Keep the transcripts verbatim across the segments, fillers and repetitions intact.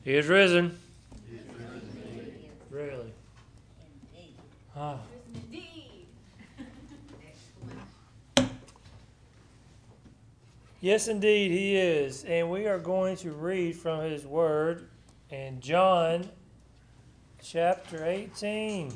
He is risen. Really? Ah. Indeed. Yes, indeed, he is. And we are going to read from his word in John chapter eighteen.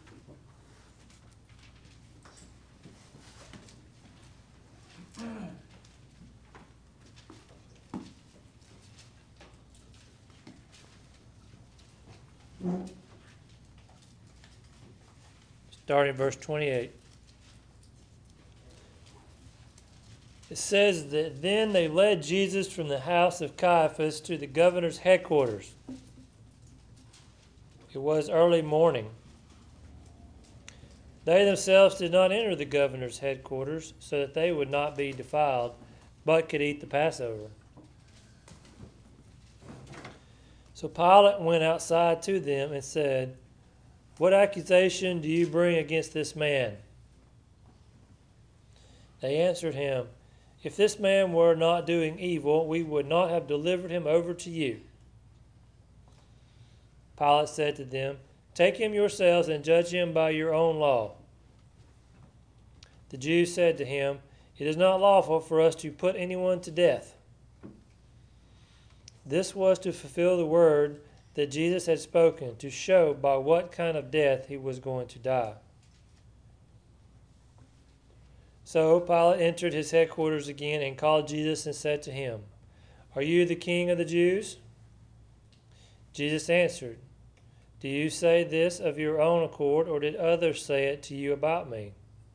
Starting verse twenty-eight. It says that then they led Jesus from the house of Caiaphas to the governor's headquarters. It was early morning. They themselves did not enter the governor's headquarters so that they would not be defiled, but could eat the Passover. So Pilate went outside to them and said, "What accusation do you bring against this man?" They answered him, "If this man were not doing evil, we would not have delivered him over to you." Pilate said to them, "Take him yourselves and judge him by your own law." The Jews said to him, "It is not lawful for us to put anyone to death." This was to fulfill the word that Jesus had spoken, to show by what kind of death he was going to die. So Pilate entered his headquarters again and called Jesus and said to him, "Are you the king of the Jews?" Jesus answered, "Do you say this of your own accord, or did others say it to you about me?"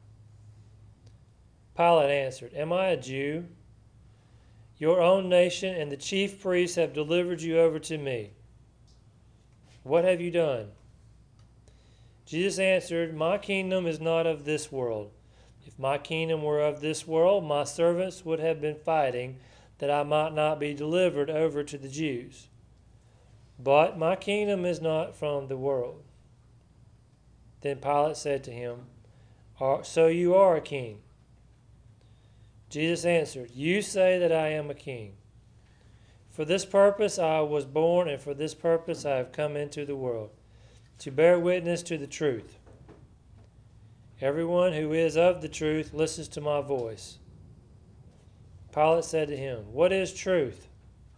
Pilate answered, "Am I a Jew? Your own nation and the chief priests have delivered you over to me. What have you done?" Jesus answered, "My kingdom is not of this world. If my kingdom were of this world, my servants would have been fighting that I might not be delivered over to the Jews. But my kingdom is not from the world." Then Pilate said to him, "So you are a king?" Jesus answered, "You say that I am a king. For this purpose I was born, and for this purpose I have come into the world, to bear witness to the truth. Everyone who is of the truth listens to my voice." Pilate said to him, "What is truth?"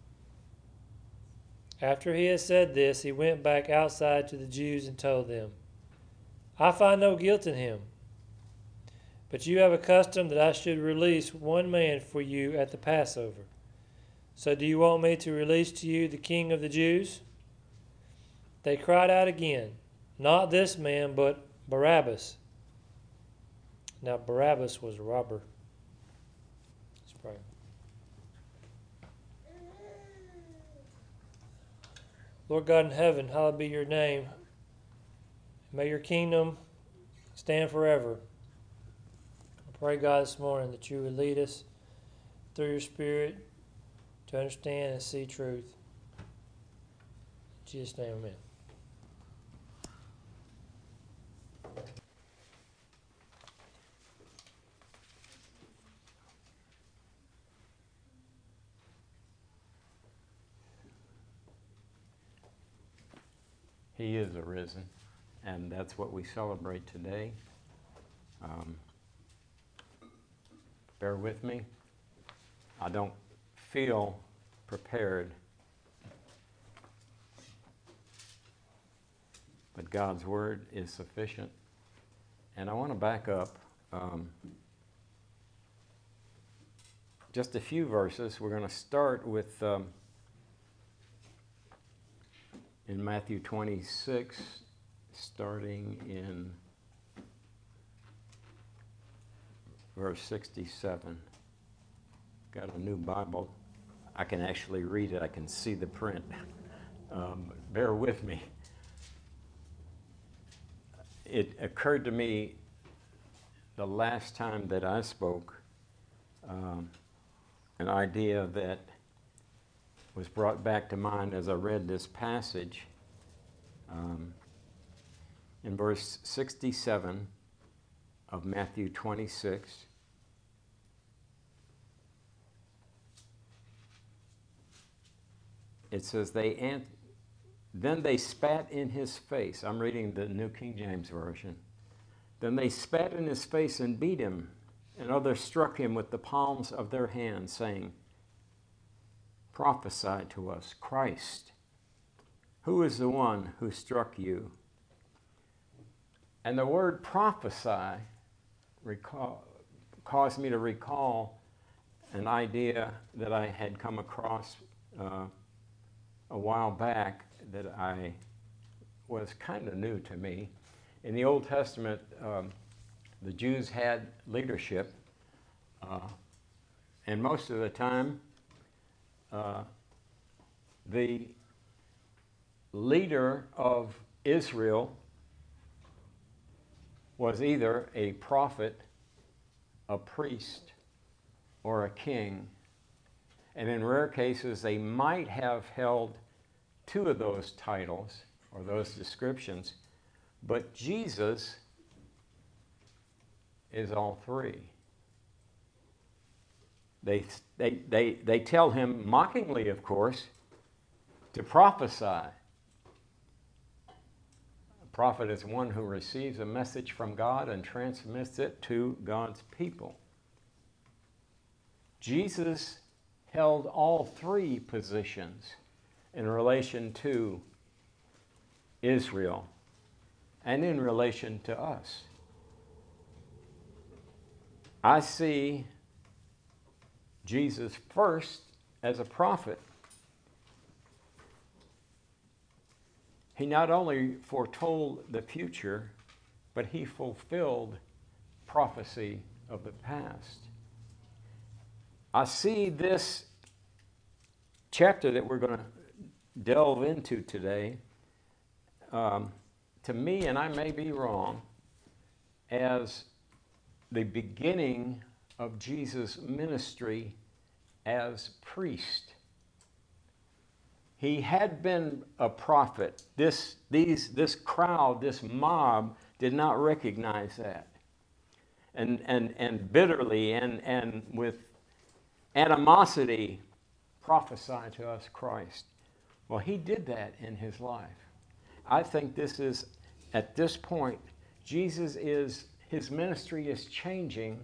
After he had said this, he went back outside to the Jews and told them, "I find no guilt in him. But you have a custom that I should release one man for you at the Passover. So do you want me to release to you the king of the Jews?" They cried out again, "Not this man, but Barabbas." Now Barabbas was a robber. Let's pray. Lord God in heaven, hallowed be your name. May your kingdom stand forever. I pray, God, this morning that you would lead us through your Spirit to understand and see truth. In Jesus' name, amen. He is arisen, and that's what we celebrate today. Um, bear with me. I don't feel prepared, but God's word is sufficient. And I want to back up um, just a few verses. We're going to start with um, in Matthew twenty-six, starting in verse sixty-seven. Got a new Bible. I can actually read it. I can see the print. Um, bear with me. It occurred to me the last time that I spoke, um, an idea that was brought back to mind as I read this passage. Um, in verse sixty-seven of Matthew twenty-six, it says, they an- Then they spat in his face. I'm reading the New King James Version. Then they spat in his face and beat him, and others struck him with the palms of their hands, saying, Prophesy to us, Christ. Who is the one who struck you? And the word prophesy recall, caused me to recall an idea that I had come across uh, a while back that I was kind of new to me. In the Old Testament, um, the Jews had leadership, uh, and most of the time, uh, the leader of Israel was either a prophet, a priest, or a king. And in rare cases, they might have held two of those titles or those descriptions, but Jesus is all three. They, they, they, they tell him, mockingly of course, to prophesy. A prophet is one who receives a message from God and transmits it to God's people. Jesus held all three positions in relation to Israel and in relation to us. I see Jesus first as a prophet. He not only foretold the future, but he fulfilled prophecy of the past. I see this chapter that we're going to delve into today, um, to me, and I may be wrong, as the beginning of Jesus' ministry as priest. He had been a prophet. This, these, this crowd, this mob, did not recognize that. And, and, and bitterly and, and with animosity prophesy to us Christ. Well, he did that in his life. I think this is, at this point, Jesus is, his ministry is changing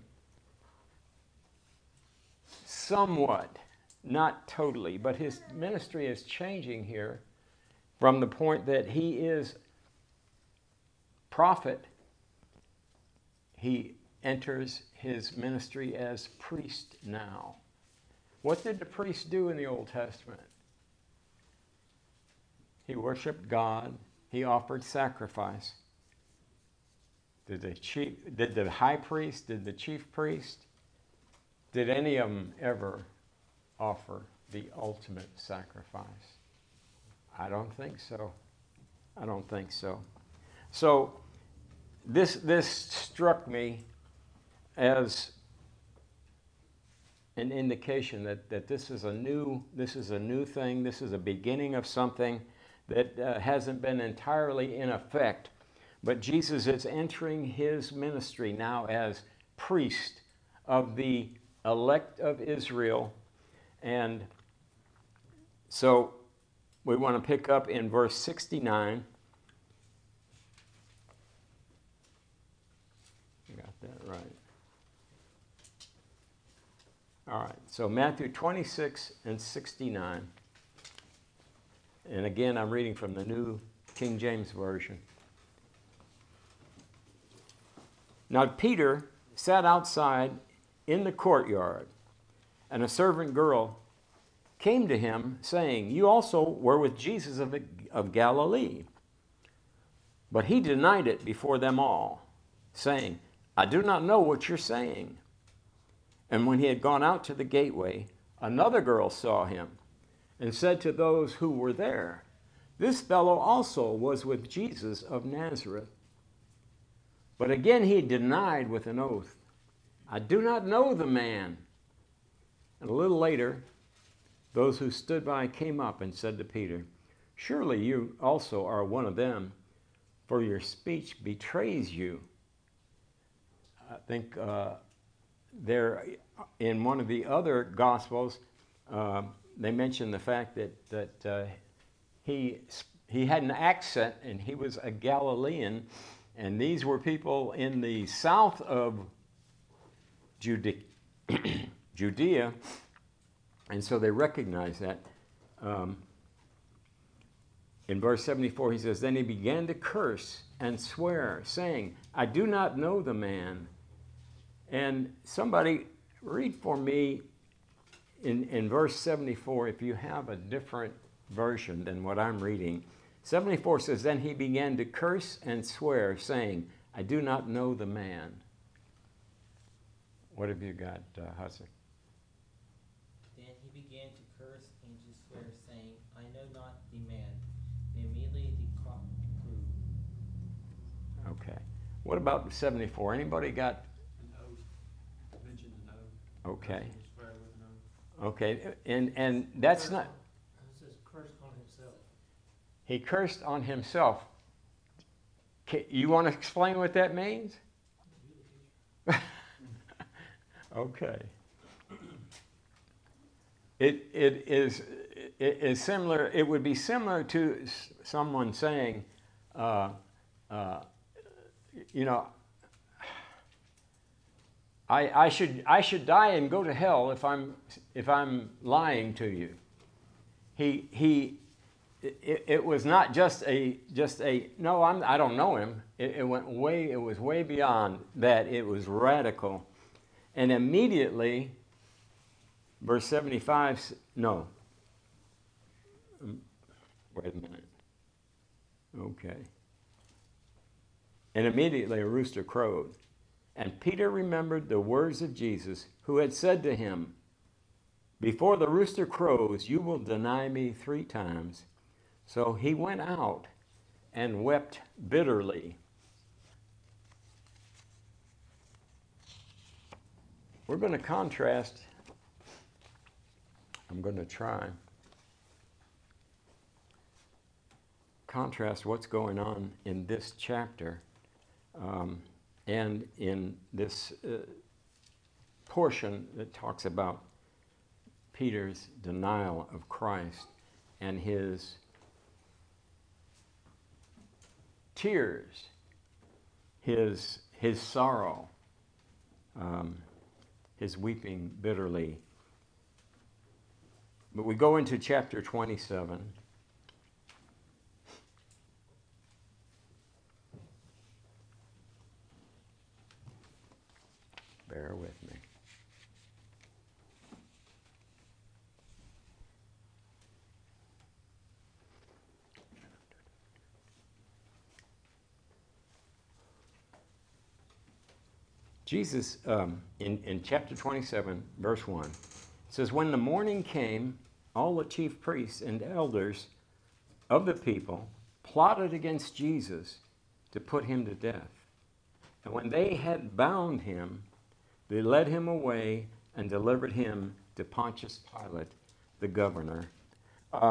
somewhat, not totally, but his ministry is changing here from the point that he is prophet. He enters his ministry as priest now. What did the priest do in the Old Testament? He worshiped God. He offered sacrifice. Did the chief, did the high priest, did the chief priest, did any of them ever offer the ultimate sacrifice? I don't think so. I don't think so. So this this struck me as an indication that, that this is a new this is a new thing. This is a beginning of something that uh, hasn't been entirely in effect. But Jesus is entering his ministry now as priest of the elect of Israel. And so we want to pick up in verse sixty-nine. Got that right. All right, so Matthew twenty-six and sixty-nine. And again, I'm reading from the New King James Version. Now Peter sat outside in the courtyard, and a servant girl came to him, saying, "You also were with Jesus of, of Galilee." But he denied it before them all, saying, "I do not know what you're saying." And when he had gone out to the gateway, another girl saw him and said to those who were there, "This fellow also was with Jesus of Nazareth." But again he denied with an oath, "I do not know the man." And a little later, those who stood by came up and said to Peter, "Surely you also are one of them, for your speech betrays you." I think uh, there, in one of the other Gospels, uh, they mention the fact that, that uh, he he had an accent, and he was a Galilean, and these were people in the south of Jude- Judea, and so they recognized that. Um, in verse seventy-four, he says, "Then he began to curse and swear, saying, I do not know the man." And somebody read for me in, in verse seventy-four, if you have a different version than what I'm reading. seventy-four says, "Then he began to curse and swear, saying, I do not know the man." What have you got, uh, Hudson? Then he began to curse and to swear, saying, I know not the man. And immediately the cock crew. Okay. What about seventy-four? Anybody got? An oath. Mention an oath. Okay. Person will swear with an oath. Okay. And and that's not. It says cursed on himself. He cursed on himself. Ca- You want to explain what that means? Okay. It it is it is similar. It would be similar to s- someone saying, uh, uh, you know, I I should I should die and go to hell if I'm if I'm lying to you. He he. It, it was not just a just a no. I'm I don't know him. It, it went way. It was way beyond that. It was radical. And immediately, verse seventy-five, no. Um, Wait a minute. Okay. And immediately a rooster crowed. And Peter remembered the words of Jesus, who had said to him, Before the rooster crows, you will deny me three times. So he went out and wept bitterly. We're going to contrast. I'm going to try. Contrast what's going on in this chapter um, and in this uh, portion that talks about Peter's denial of Christ and his tears, his, his sorrow, um, his weeping bitterly. But we go into chapter twenty-seven. Bear with me. Jesus, um, in, in chapter twenty-seven, verse one, says, When the morning came, all the chief priests and elders of the people plotted against Jesus to put him to death. And when they had bound him, they led him away and delivered him to Pontius Pilate, the governor. Uh,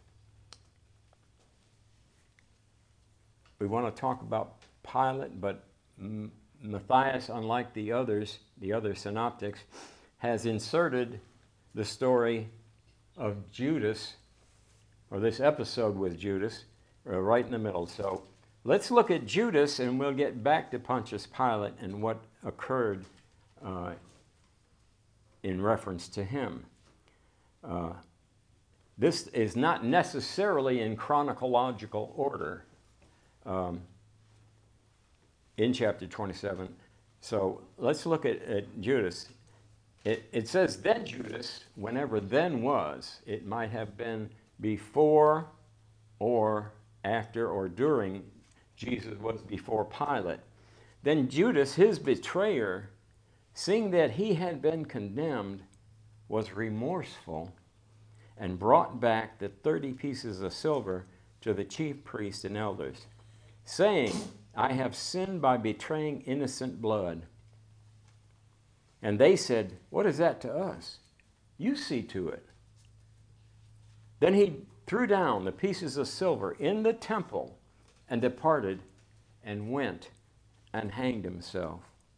we want to talk about Pilate, but mm, Matthias, unlike the others, the other synoptics, has inserted the story of Judas, or this episode with Judas, uh, right in the middle. So let's look at Judas, and we'll get back to Pontius Pilate and what occurred uh, in reference to him. Uh, this is not necessarily in chronological order. Um, in chapter twenty-seven. So let's look at, at Judas. It, it says, then Judas, whenever then was, it might have been before or after or during Jesus was before Pilate. Then Judas, his betrayer, seeing that he had been condemned, was remorseful and brought back the thirty pieces of silver to the chief priests and elders, saying, I have sinned by betraying innocent blood. And they said, what is that to us? You see to it. Then he threw down the pieces of silver in the temple and departed and went and hanged himself.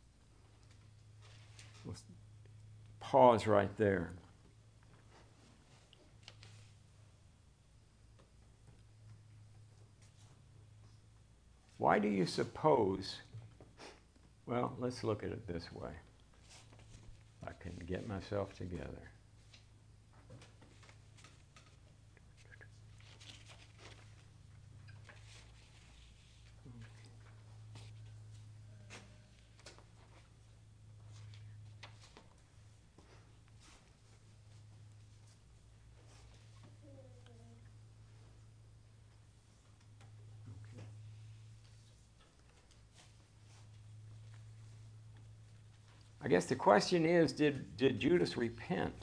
Let's pause right there. Why do you suppose? Well, let's look at it this way. I can get myself together. I guess the question is, did, did Judas repent?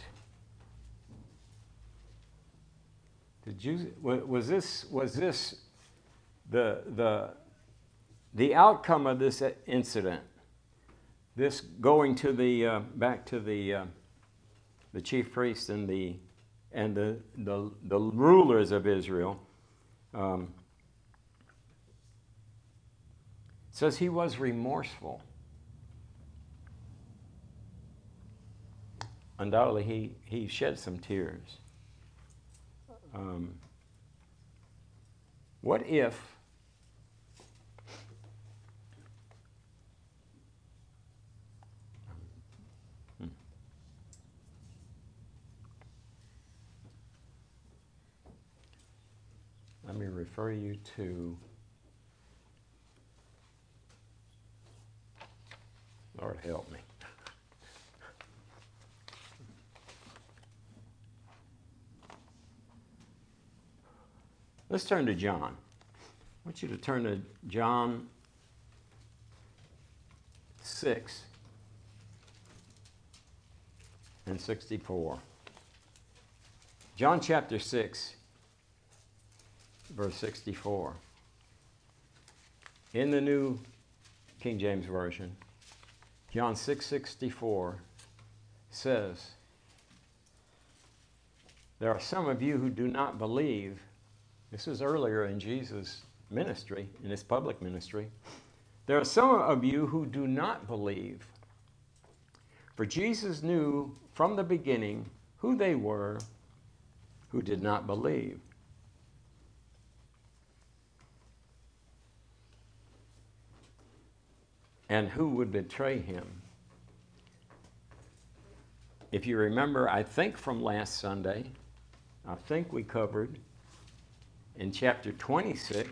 Did Judas, was this, was this the, the, the outcome of this incident? This going to the, uh, back to the, uh, the chief priest and the, and the, the, the rulers of Israel, um, says he was remorseful. Undoubtedly, he, he shed some tears. Um, what if hmm. Let me refer you to Lord help me. Let's turn to John. I want you to turn to John six and sixty-four. John chapter six, verse sixty-four. In the New King James Version, John six sixty-four says, there are some of you who do not believe. This was earlier in Jesus' ministry, in his public ministry. There are some of you who do not believe. For Jesus knew from the beginning who they were who did not believe. And who would betray him. If you remember, I think from last Sunday, I think we covered in chapter twenty-six,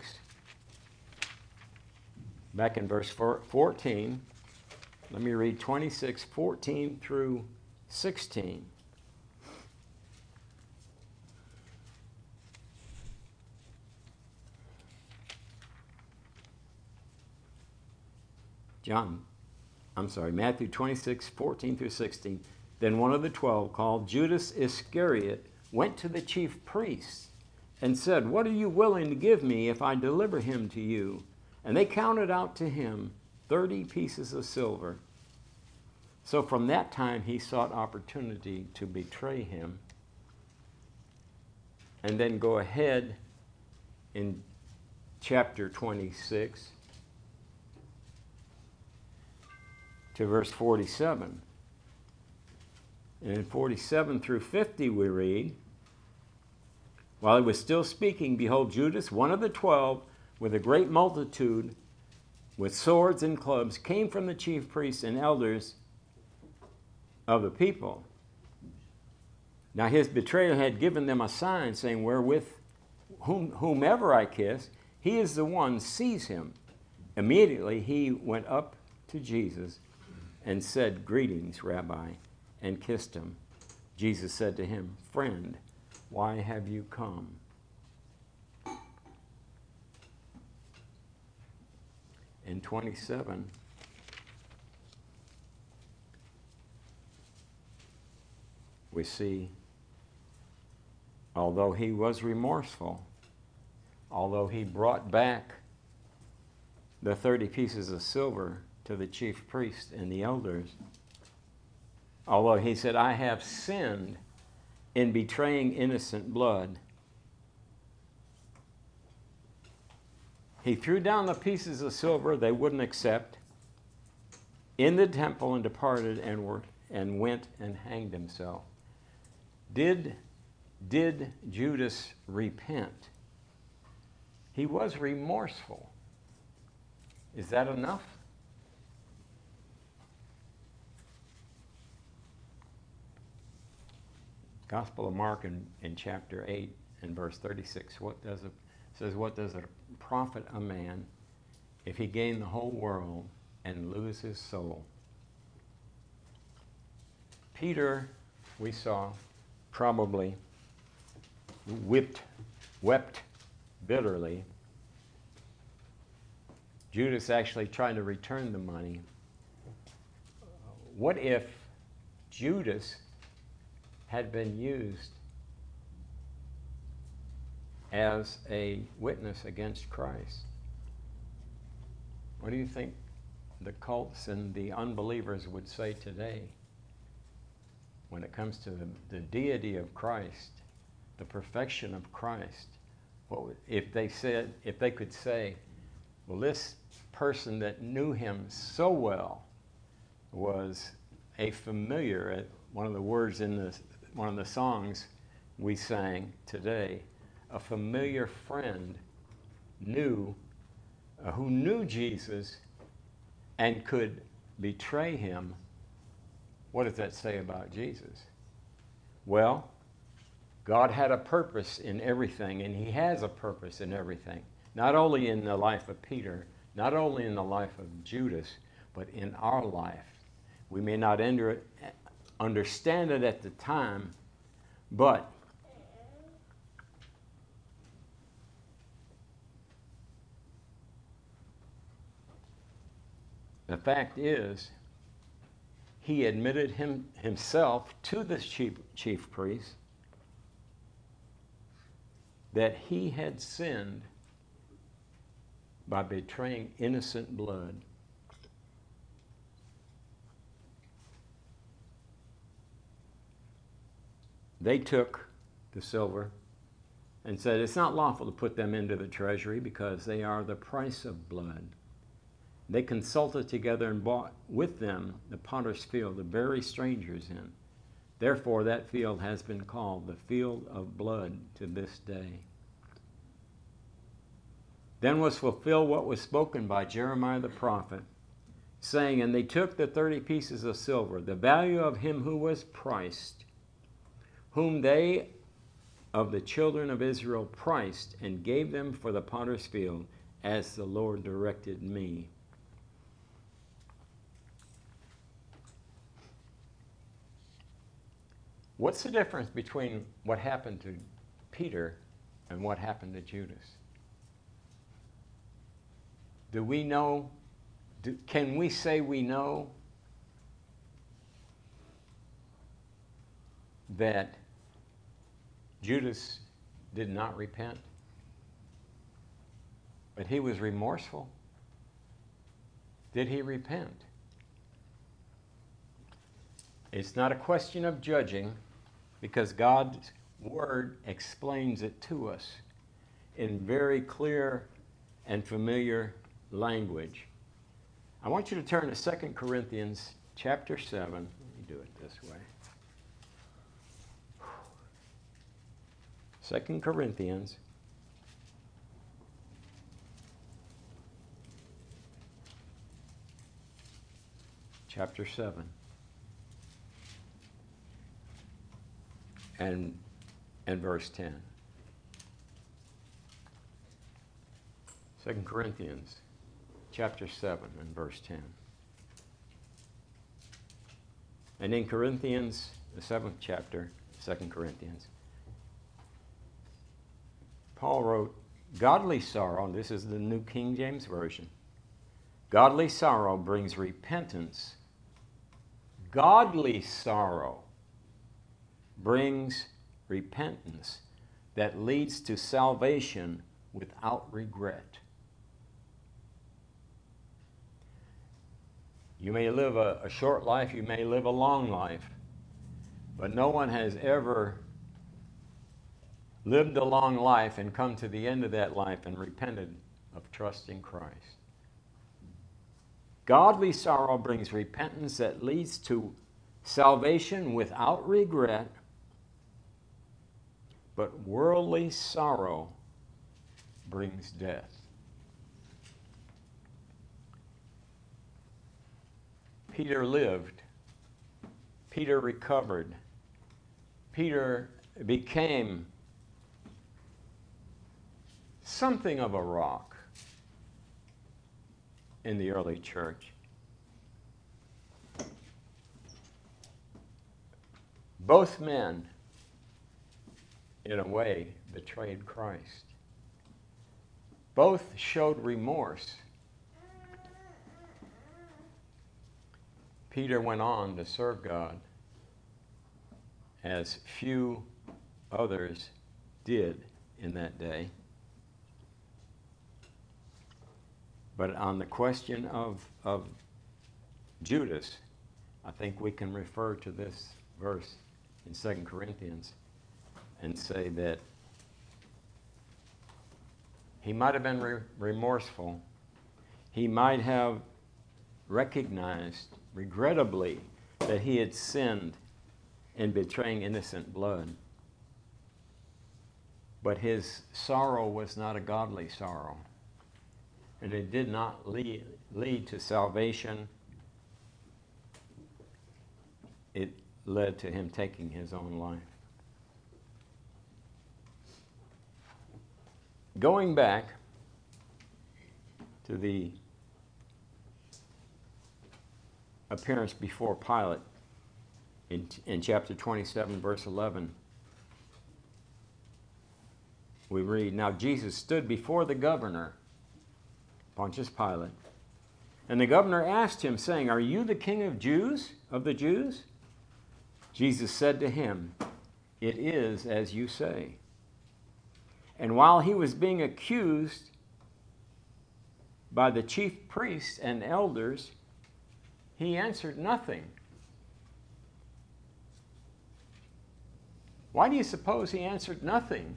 back in verse fourteen, let me read twenty-six, fourteen through sixteen. John, I'm sorry, Matthew twenty-six, fourteen through sixteen. Then one of the twelve, called Judas Iscariot, went to the chief priests and said, what are you willing to give me if I deliver him to you? And they counted out to him thirty pieces of silver. So from that time he sought opportunity to betray him. And then go ahead in chapter twenty-six to verse forty-seven. And in forty-seven through fifty we read, while he was still speaking, behold, Judas, one of the twelve, with a great multitude, with swords and clubs, came from the chief priests and elders of the people. Now his betrayer had given them a sign, saying, wherewith whom, whomever I kiss, he is the one, seize him. Immediately he went up to Jesus and said, greetings, Rabbi, and kissed him. Jesus said to him, friend, why have you come? In twenty-seven, we see, although he was remorseful, although he brought back the thirty pieces of silver to the chief priest and the elders, although he said, I have sinned in betraying innocent blood, he threw down the pieces of silver they wouldn't accept in the temple and departed and, were, and went and hanged himself. Did, did Judas repent? He was remorseful. Is that enough? Gospel of Mark in, in chapter eight and verse thirty-six, what does it says, what does it profit a man if he gain the whole world and lose his soul? Peter, we saw, probably whipped, wept bitterly. Judas actually tried to return the money. What if Judas had been used as a witness against Christ? What do you think the cults and the unbelievers would say today when it comes to the, the deity of Christ, the perfection of Christ? What would, if they said, if they could say, well, this person that knew him so well was a familiar, one of the words in the, one of the songs we sang today, a familiar friend knew, uh, who knew Jesus and could betray him. What does that say about Jesus? Well, God had a purpose in everything, and he has a purpose in everything. Not only in the life of Peter, not only in the life of Judas, but in our life. We may not enter it, understand it at the time, but the fact is, he admitted him, himself to the chief, chief priest that he had sinned by betraying innocent blood. They took the silver and said, it's not lawful to put them into the treasury because they are the price of blood. They consulted together and bought with them the potter's field, the very strangers in. Therefore that field has been called the field of blood to this day. Then was fulfilled what was spoken by Jeremiah the prophet, saying, and they took the thirty pieces of silver, the value of him who was priced, whom they of the children of Israel priced, and gave them for the potter's field, as the Lord directed me. What's the difference between what happened to Peter and what happened to Judas? Do we know, do, can we say we know that Judas did not repent, but he was remorseful? Did he repent? It's not a question of judging, because God's word explains it to us in very clear and familiar language. I want you to turn to Second Corinthians chapter seven. Let me do it this way. Second Corinthians chapter seven. And, and verse ten. Second Corinthians chapter seven and verse ten. And in Corinthians, the seventh chapter, Second Corinthians, Paul wrote, godly sorrow, and this is the New King James Version, godly sorrow brings repentance. Godly sorrow brings repentance that leads to salvation without regret. You may live a, a short life, you may live a long life, but no one has ever lived a long life and come to the end of that life and repented of trusting Christ. Godly sorrow brings repentance that leads to salvation without regret, but worldly sorrow brings death. Peter lived. Peter recovered. Peter became something of a rock in the early church. Both men, in a way, betrayed Christ. Both showed remorse. Peter went on to serve God as few others did in that day. But on the question of, of Judas, I think we can refer to this verse in Second Corinthians and say that he might have been re- remorseful. He might have recognized, regrettably, that he had sinned in betraying innocent blood. But his sorrow was not a godly sorrow. And it did not lead, lead to salvation. It led to him taking his own life. Going back to the appearance before Pilate in, in chapter twenty-seven, verse eleven, we read, "Now Jesus stood before the governor, Pontius Pilate, and the governor asked him, saying, 'Are you the king of Jews, of the Jews?' Jesus said to him, 'It is as you say.' And while he was being accused by the chief priests and elders, he answered nothing." Why do you suppose he answered nothing?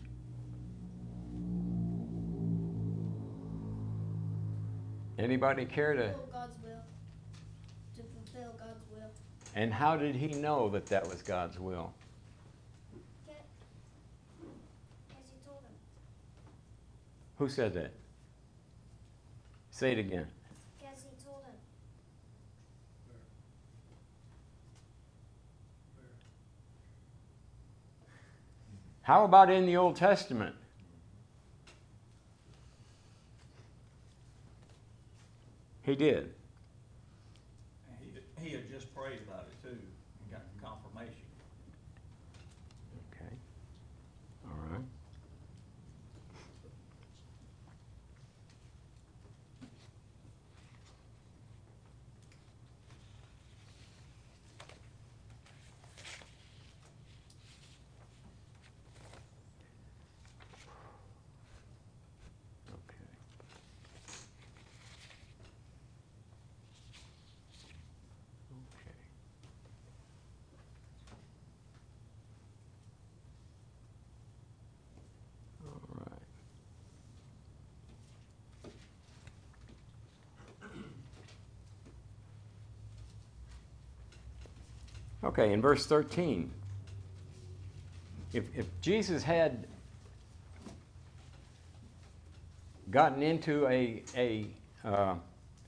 Anybody care to? Fulfill God's will. To fulfill God's will. And how did he know that that was God's will? Because he told him. Who said that? Say it again. Because he told him. How about in the Old Testament? He did. He, he had just prayed about it too and got confirmation. Okay. All right. Okay, in verse thirteen, if, if Jesus had gotten into a, a, uh,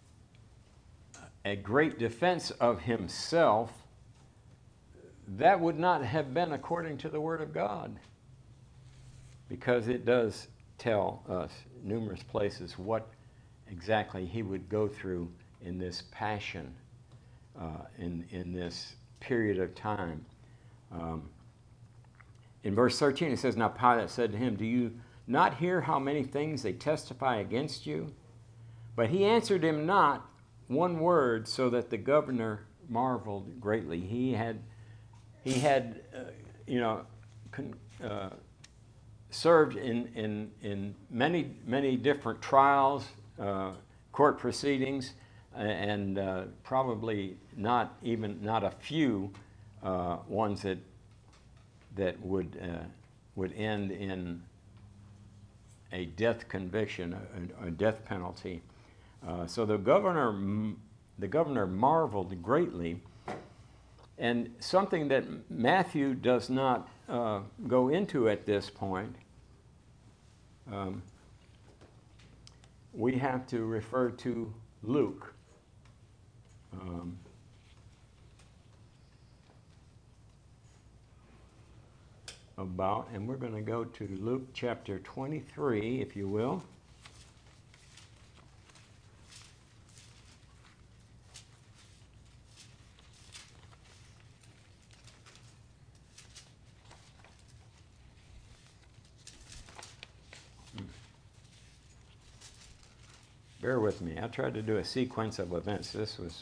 a great defense of himself, that would not have been according to the Word of God, because it does tell us numerous places what exactly he would go through in this passion, uh, in, in this period of time. Um, in verse thirteen it says, "Now Pilate said to him, 'Do you not hear how many things they testify against you?' But he answered him not one word, so that the governor marveled greatly." He had, he had, uh, you know, con, uh, served in, in, in many, many different trials, uh, court proceedings, and uh, probably not even not a few uh, ones that that would uh, would end in a death conviction, a, a death penalty. Uh, so the governor the governor marveled greatly, and something that Matthew does not uh, go into at this point. Um, we have to refer to Luke. Um, about, and we're going to go to Luke chapter twenty-three, if you will. Bear with me. I tried to do a sequence of events. This was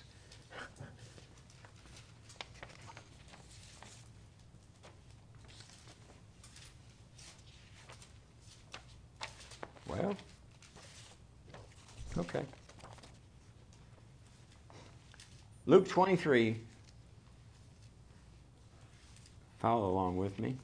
well, okay. Luke twenty-three. Follow along with me.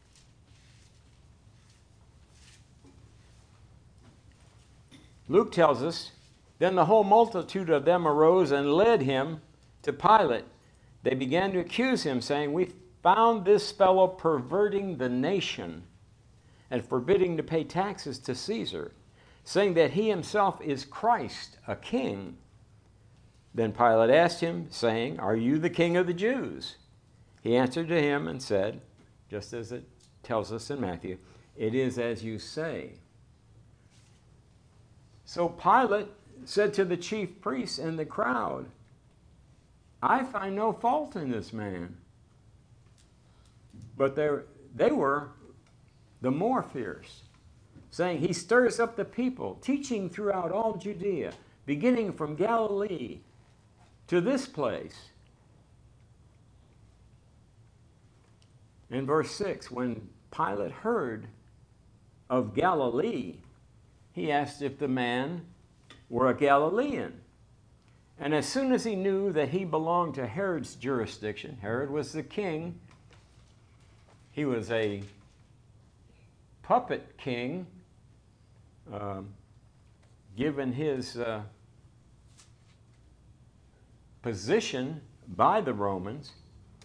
Luke tells us, then the whole multitude of them arose and led him to Pilate. They began to accuse him, saying, we found this fellow perverting the nation and forbidding to pay taxes to Caesar, saying that he himself is Christ, a king. Then Pilate asked him, saying, are you the king of the Jews? He answered to him and said, just as it tells us in Matthew, it is as you say. So Pilate said to the chief priests and the crowd, I find no fault in this man. But they were the more fierce, saying, he stirs up the people, teaching throughout all Judea, beginning from Galilee to this place. In verse six, when Pilate heard of Galilee, he asked if the man were a Galilean. And as soon as he knew that he belonged to Herod's jurisdiction, Herod was the king, he was a puppet king, um, given his uh, position by the Romans.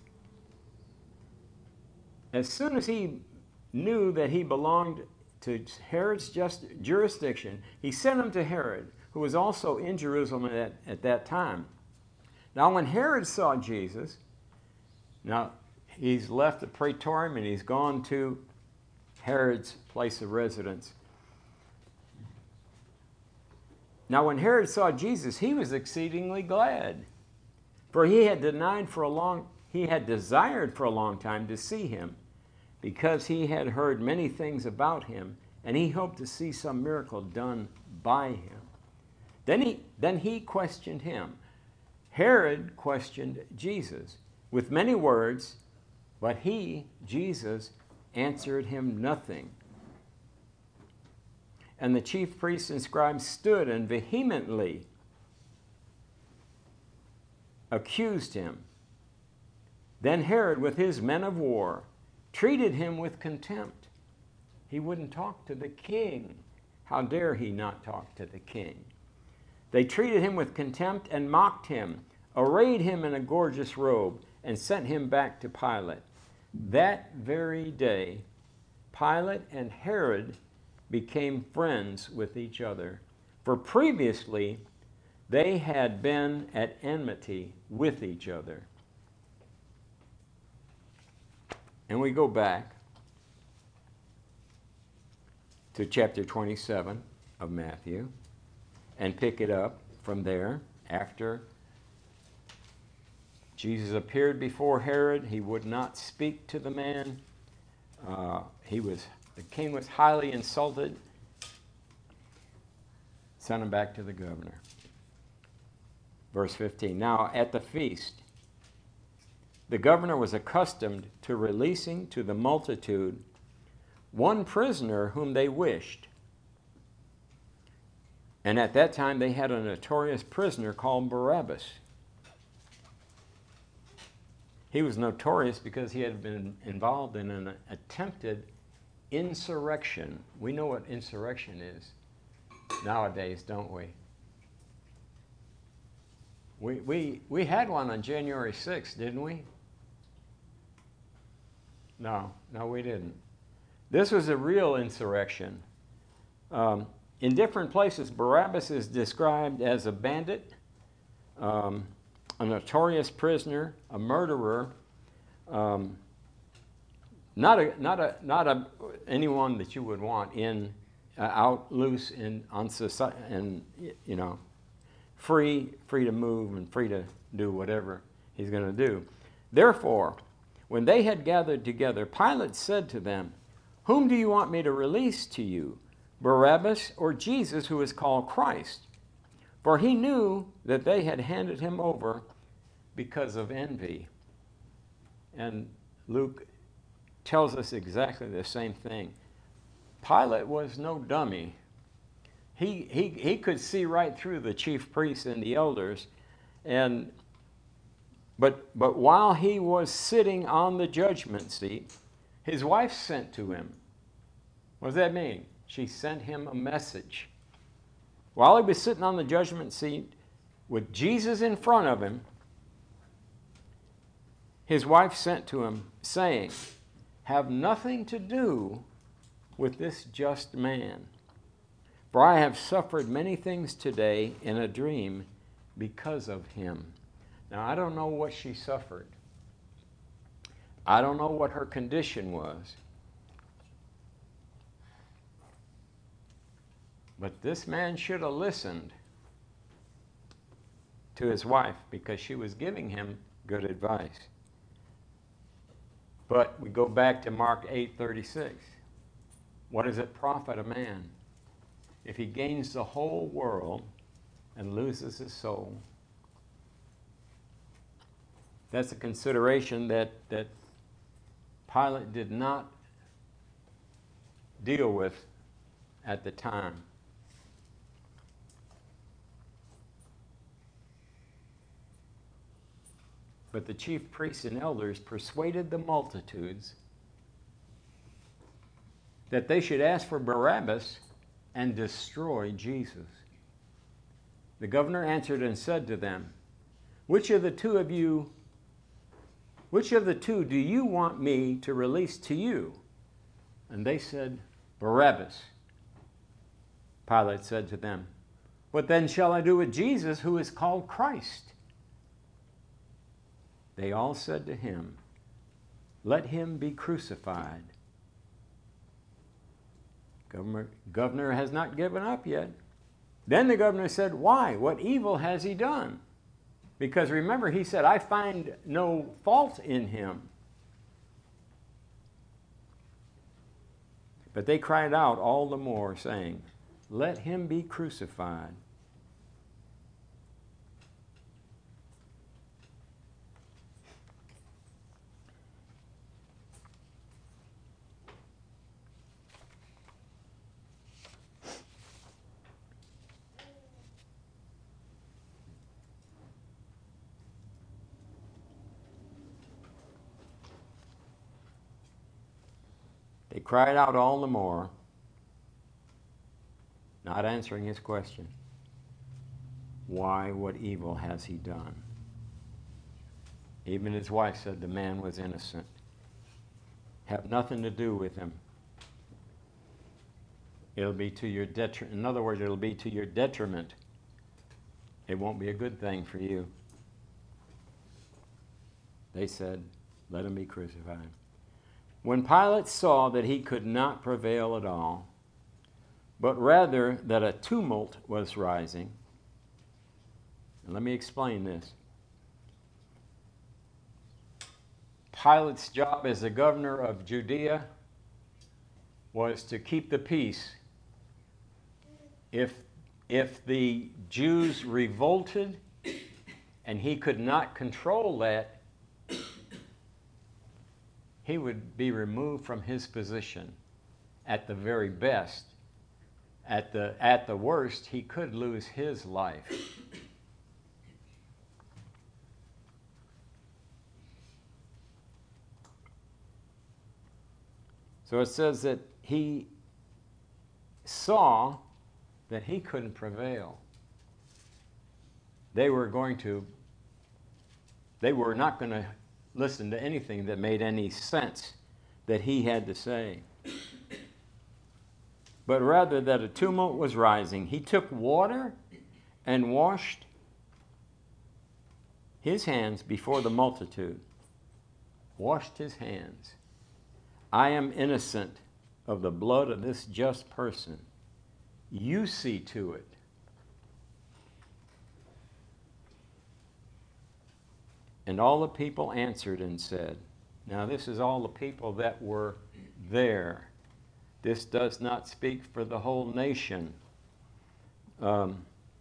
As soon as he knew that he belonged to Herod's just jurisdiction, he sent him to Herod, who was also in Jerusalem at, at that time. Now when Herod saw Jesus, now he's left the praetorium and he's gone to Herod's place of residence. Now when Herod saw Jesus, he was exceedingly glad, for he had denied for a long, he had desired for a long time to see him, because he had heard many things about him, and he hoped to see some miracle done by him. Then he, then he questioned him. Herod questioned Jesus with many words, but he, Jesus, answered him nothing. And the chief priests and scribes stood and vehemently accused him. Then Herod, with his men of war, treated him with contempt. He wouldn't talk to the king. How dare he not talk to the king? They treated him with contempt and mocked him, arrayed him in a gorgeous robe, and sent him back to Pilate. That very day, Pilate and Herod became friends with each other, for previously they had been at enmity with each other. And we go back to chapter twenty-seven of Matthew and pick it up from there. After Jesus appeared before Herod, he would not speak to the man. Uh, he was, the king was highly insulted. Sent him back to the governor. Verse fifteen, now at the feast, the governor was accustomed to releasing to the multitude one prisoner whom they wished. And at that time they had a notorious prisoner called Barabbas. He was notorious because he had been involved in an attempted insurrection. We know what insurrection is nowadays, don't we? We, we, we had one on January sixth, didn't we? No, no, we didn't. This was a real insurrection. Um, in different places, Barabbas is described as a bandit, um, a notorious prisoner, a murderer. Um, not a not a not a anyone that you would want in uh, out loose in on society and you know free free to move and free to do whatever he's going to do. Therefore, when they had gathered together, Pilate said to them, "Whom do you want me to release to you, Barabbas or Jesus, who is called Christ?" For he knew that they had handed him over because of envy. And Luke tells us exactly the same thing. Pilate was no dummy. He, he, he could see right through the chief priests and the elders. And, but, but while he was sitting on the judgment seat, his wife sent to him. What does that mean? She sent him a message. While he was sitting on the judgment seat with Jesus in front of him, his wife sent to him, saying, "Have nothing to do with this just man, for I have suffered many things today in a dream because of him." Now, I don't know what she suffered. I don't know what her condition was. But this man should have listened to his wife because she was giving him good advice. But we go back to Mark eight thirty-six. What does it profit a man if he gains the whole world and loses his soul? That's a consideration that, that Pilate did not deal with at the time. But the chief priests and elders persuaded the multitudes that they should ask for Barabbas and destroy Jesus. The governor answered and said to them, "Which of the two of you, which of the two do you want me to release to you?" And they said, "Barabbas." Pilate said to them, "What then shall I do with Jesus, who is called Christ?" They all said to him, "Let him be crucified." Governor, governor has not given up yet. Then the governor said, "Why? What evil has he done?" Because remember, he said, "I find no fault in him." But they cried out all the more, saying, "Let him be crucified." They cried out all the more, not answering his question. Why, what evil has he done? Even his wife said the man was innocent. Have nothing to do with him. It'll be to your detriment. In other words, it'll be to your detriment. It won't be a good thing for you. They said, "Let him be crucified." When Pilate saw that he could not prevail at all, but rather that a tumult was rising, and let me explain this. Pilate's job as the governor of Judea was to keep the peace. If, if the Jews revolted and he could not control that, he would be removed from his position at the very best. At the, at the worst, he could lose his life. So it says that he saw that he couldn't prevail. They were going to, they were not going to listen to anything that made any sense that he had to say. But rather that a tumult was rising, he took water and washed his hands before the multitude. Washed his hands. I am innocent of the blood of this just person. You see to it. And all the people answered and said, now this is all the people that were there. This does not speak for the whole nation. Um,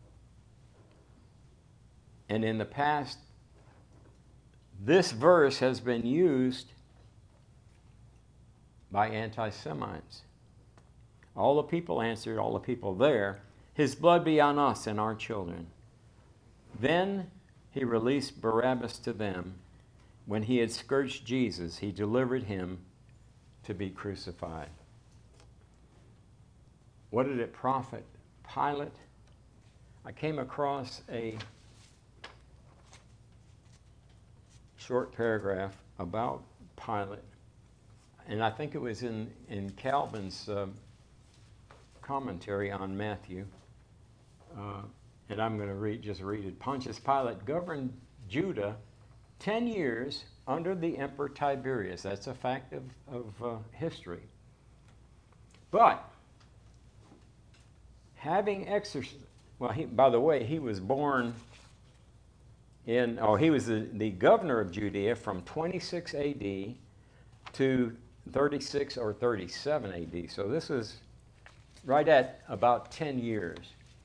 and in the past, this verse has been used by anti-Semites. All the people answered, all the people there, his blood be on us and our children. Then he released Barabbas to them. When he had scourged Jesus, he delivered him to be crucified. What did it profit Pilate? I came across a short paragraph about Pilate, and I think it was in, in Calvin's uh, commentary on Matthew. Uh, and I'm going to read, just read it. Pontius Pilate governed Judah ten years under the Emperor Tiberius. That's a fact of, of uh, history. But having exercised, well, he, by the way, he was born in, or he was the, the governor of Judea from twenty-six A D to thirty-six or thirty-seven A D. So this is right at about ten years.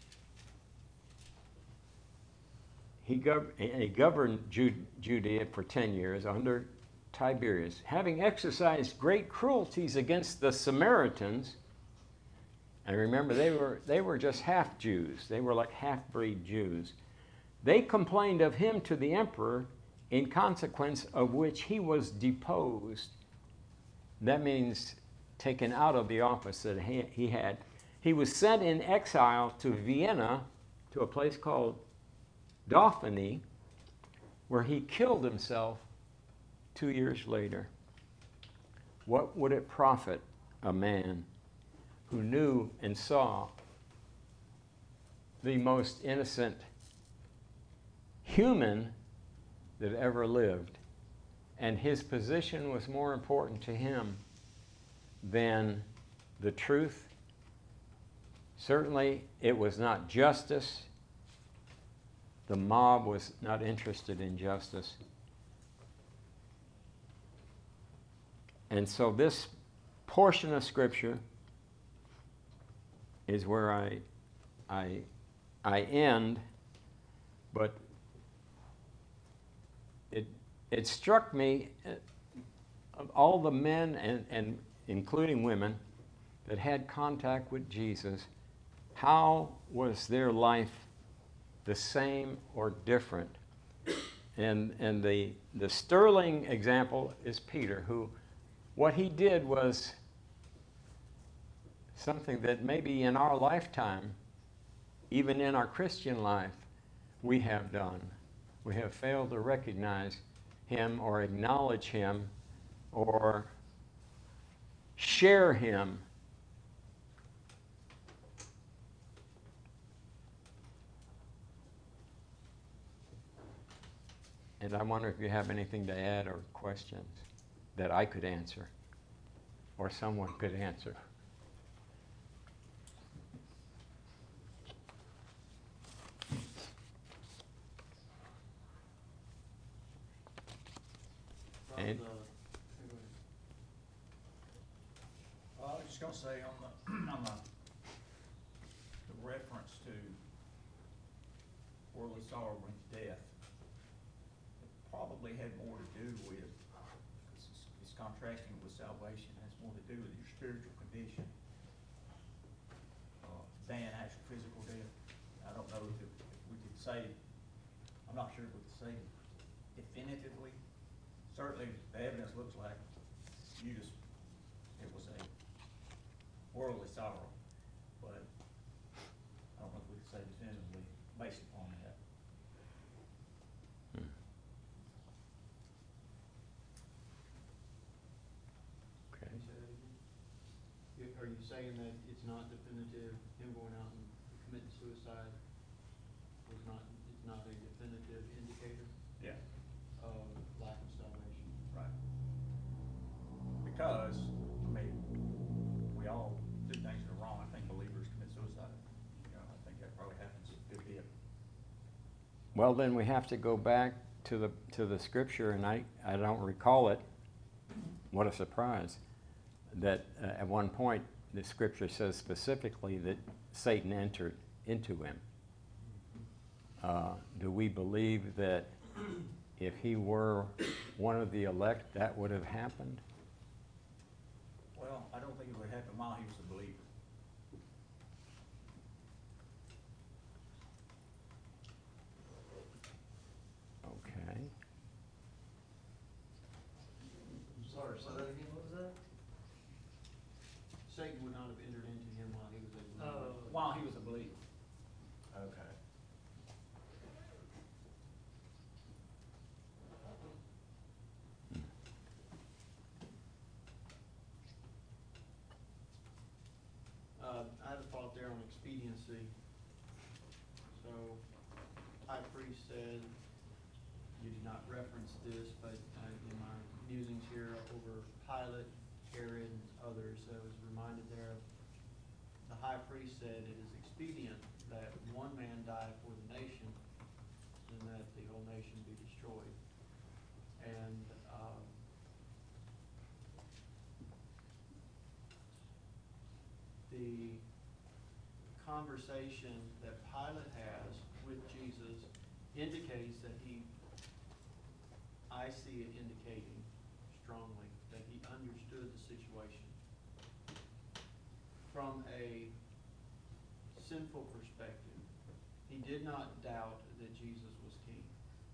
He, gov- he governed Ju- Judea for ten years under Tiberius, having exercised great cruelties against the Samaritans. And remember, they were, they were just half Jews. They were like half-breed Jews. They complained of him to the emperor, in consequence of which he was deposed. That means taken out of the office that he, he had. He was sent in exile to Vienna, to a place called Dauphiny, where he killed himself two years later. What would it profit a man who knew and saw the most innocent human that ever lived, and his position was more important to him than the truth? Certainly, it was not justice. The mob was not interested in justice. And so this portion of Scripture is where I, I, I end, but it, it struck me, uh, of all the men, and, and including women, that had contact with Jesus, how was their life the same or different? And, and the, the sterling example is Peter, who, what he did was something that maybe in our lifetime, even in our Christian life, we have done. We have failed to recognize him or acknowledge him or share him. And I wonder if you have anything to add or questions that I could answer or someone could answer. From And- the- Well, I was just gonna say on the, on the, the reference to worldly sorrow brings death, it probably had more to do with, it's, it's contrasting with salvation, has more to do with your spiritual condition, uh, than actual physical death. I don't know if, it- if we could say, I'm not sure if we could say definitively. Certainly, the evidence looks like you just, it was a worldly sorrow, but I don't know if we could say definitively based upon that. Okay. Can you say that again? You- Are you saying that it's not definitive, him going out and committing suicide was not, it's not a definitive indicator Yeah. of lack of salvation? Right. Because Well, then we have to go back to the, to the scripture, and I, I don't recall it. What a surprise. That uh, at one point, the scripture says specifically that Satan entered into him. Uh, do we believe that if he were one of the elect, that would have happened? Well, I don't think it would happen while he was a believer. Okay. Sorry, say that again. What was that? Satan would not have entered into him while he was a believer. Oh. While he was a believer. Okay. Uh, I had a thought there on expediency. So, high priest said, you did not reference this, but uh, in my musings here over Pilate, Herod, and others, I was reminded there of the high priest said it is expedient that one man die for the nation and that the whole nation be destroyed. And, um, the conversation that Pilate has with Jesus indicates that he, I see it indicating strongly that he understood the situation. From a sinful perspective, he did not doubt that Jesus was king.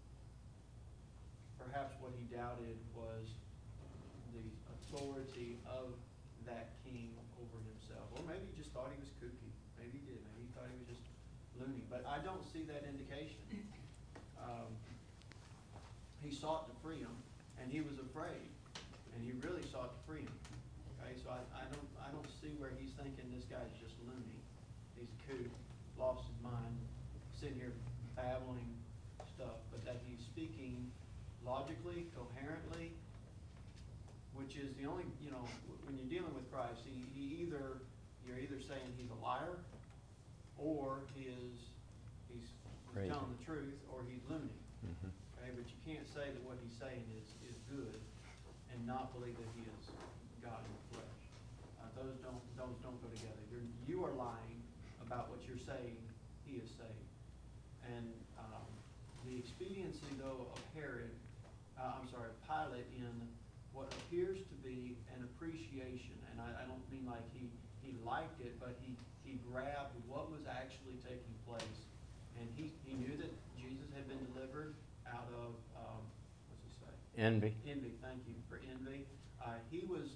Perhaps what he doubted was the authority of that king over himself. Or maybe he just thought he was kooky. Maybe he did. Maybe he thought he was just loony. But I don't see that indication. Um, he sought to free him, and he was afraid. And he really sought to free him. Okay, so I, I don't I don't see where he's thinking this guy's just loony. He's a kook, lost his mind, sitting here babbling stuff. But that he's speaking logically, coherently, which is the only, you know, when you're dealing with Christ, he, he either, you're either saying he's a liar, or he is, he's, he's Crazy. telling the truth, or he's loony. Mhm. Okay, but you can't say that what he's saying is, is good and not believe that he is God in the flesh. Uh, those don't, those don't go together. You're, you are lying about what you're saying he is saying. And, um, the expediency though of Herod, uh, I'm sorry, Pilate in what appears to be an appreciation, and I, I don't mean like he, he liked it, but he, he grabbed what was actually taking place. And he, he knew that Jesus had been delivered out of, um, what's he say? Envy. Envy, thank you for envy. Uh, he was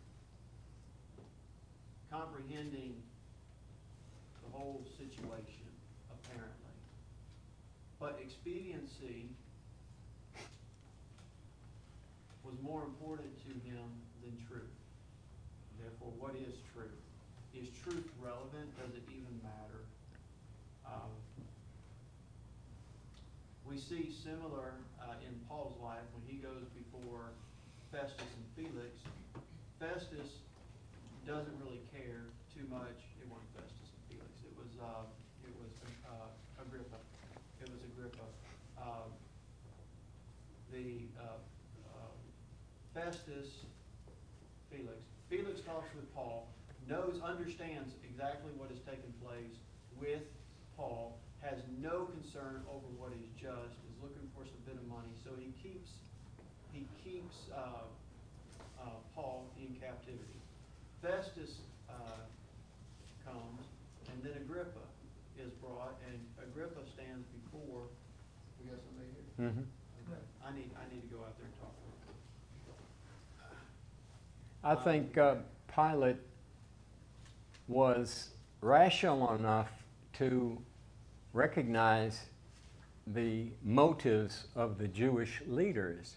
comprehending the whole situation, apparently. But expediency was more important to him than truth. Therefore, what is truth? Is truth relevant? Does it even matter? Um, we see similar uh, in Paul's life when he goes before Festus and Felix. Festus doesn't really care too much. It wasn't Festus and Felix. It was uh, it was uh, Agrippa. It was Agrippa. Uh, the uh, uh, Festus, Felix. Felix talks with Paul, knows, understands exactly what has taken place with Paul, has no concern over what is just, is looking for some bit of money. So he keeps he keeps uh, uh, Paul in captivity. Festus uh, comes, and then Agrippa is brought, and Agrippa stands before. We got somebody here? Mhm. Okay. I need I need to go out there and talk to him. I think uh, Pilate was rational enough to recognize the motives of the Jewish leaders,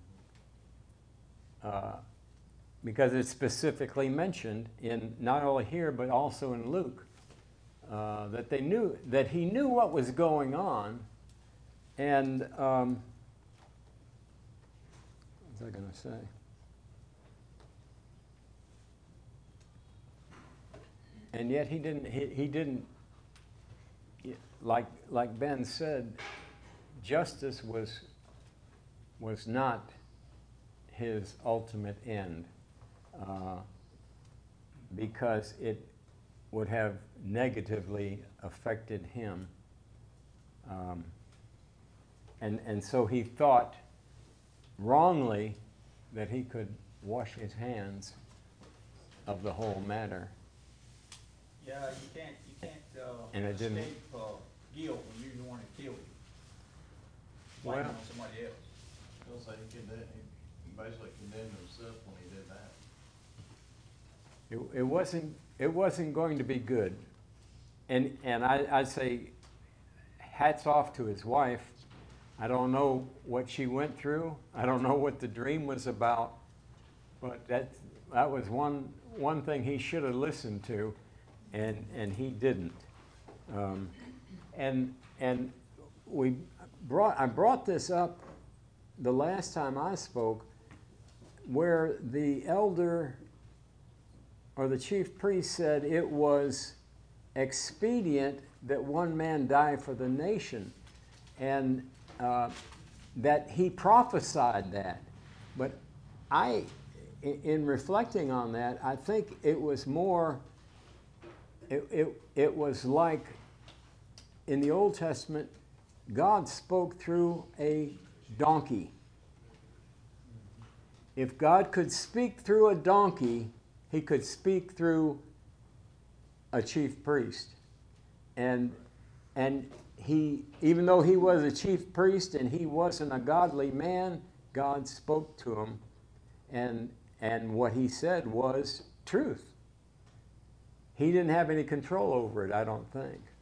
uh, because it's specifically mentioned in not only here but also in Luke, uh, that they knew that he knew what was going on, and um, what was I going to say? And yet he didn't, he, he didn't, like, like Ben said, justice was, was not his ultimate end, uh, because it would have negatively affected him. Um, and, and so he thought wrongly that he could wash his hands of the whole matter. Yeah, you can't, you can't, uh, And it didn't- escape, uh, guilt when you're the one that killed him. Blame it Well- on somebody else. He'll say he condemned, he basically condemned himself when he did that. It, it wasn't, it wasn't going to be good. And, and I, I say hats off to his wife. I don't know what she went through. I don't know what the dream was about, but that, that was one, one thing he should have listened to, and, and he didn't. Um, and, and we brought, I brought this up the last time I spoke, where the elder or the chief priest said it was expedient that one man die for the nation, and uh, that he prophesied that. But I, in, in reflecting on that, I think it was more, it, it, it was like in the Old Testament, God spoke through a donkey. If God could speak through a donkey, he could speak through a chief priest. And, and he, even though he was a chief priest and he wasn't a godly man, God spoke to him. And, and what he said was truth. He didn't have any control over it, I don't think.